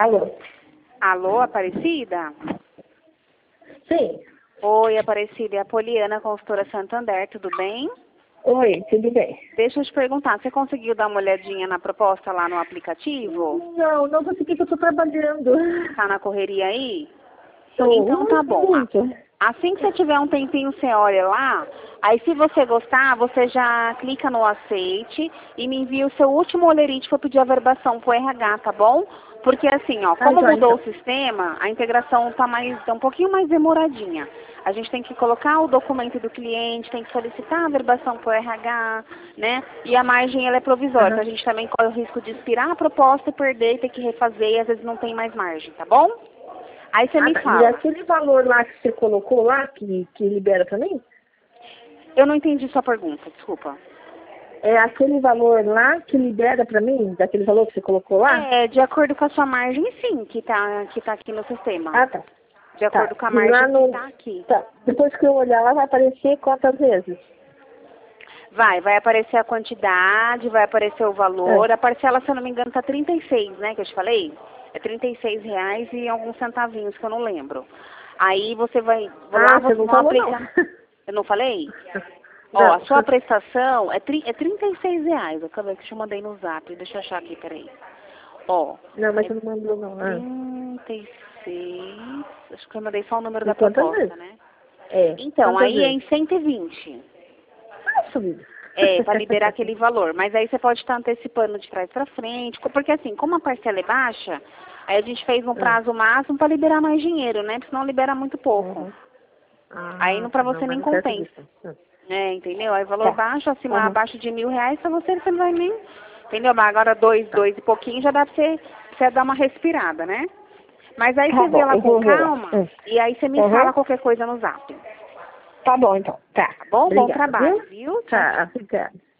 Alô? Alô, Aparecida? Sim. Oi, Aparecida, é a Poliana, consultora Santander, tudo bem? Oi, tudo bem? Deixa eu te perguntar, você conseguiu dar uma olhadinha na proposta lá no aplicativo? Não consegui porque eu tô trabalhando. Tá na correria aí? Tô Então tá bom. muito. Assim que você tiver um tempinho, você olha lá. Aí se você gostar, você já clica no aceite e me envia o seu último olerite para pedir a verbação pro RH, tá bom? Porque assim, ó, como Tá, mudou então. o sistema, a integração tá um pouquinho mais demoradinha. A gente tem que colocar o documento do cliente, tem que solicitar a verbação pro RH, né? E a margem ela é provisória, então Aham. a gente também corre o risco de expirar a proposta e perder e ter que refazer e às vezes não tem mais margem, tá bom? Aí você me Tá. E fala. aquele valor lá que você colocou lá, que libera pra mim? Eu não entendi sua pergunta, desculpa. É aquele valor lá que libera pra mim, daquele valor que você colocou lá? É, de acordo com a sua margem, sim, que tá aqui no sistema. Ah, tá. De acordo Tá. com a E lá margem que no... tá aqui. Tá. Depois que eu olhar lá, vai aparecer quantas vezes? Vai aparecer a quantidade, vai aparecer o valor. A parcela, se eu não me engano, tá 36, né, que eu te falei? É R$ 36 e alguns centavinhos, que eu não lembro. Aí você vai, lá Você vocês não vão falou, não. aplicar. Eu não falei? Ó, a Não. sua prestação é R$ 36. Acabei que eu te mandei no zap, deixa eu achar aqui, peraí. Ó, Não, mas é você não mandou, não. 36. Acho que eu mandei só o número E da quantas proposta, vezes? né? É. Então, Quantas aí é vezes? em 120. Nossa, vida. Para liberar aquele valor. Mas aí você pode estar antecipando de trás para frente. Porque assim, como a parcela é baixa, aí a gente fez um prazo máximo para liberar mais dinheiro, né? Porque senão libera muito pouco. Uhum. Aí não para Não, você mas nem não serve compensa. disso. É, entendeu? Aí valor Tá. baixo, acima, Uhum. abaixo de R$ 1.000, para você não vai nem. Entendeu? Mas agora Tá. dois e pouquinho já dá para você dar uma respirada, né? Mas aí Tá você vê bom, lá eu com vou ver lá. calma e aí você me Uhum. fala qualquer coisa no zap. Tá bom, então. Tá. Tá bom? Bom Obrigada, trabalho, viu? viu? Tchau, tchau. Tá, obrigada.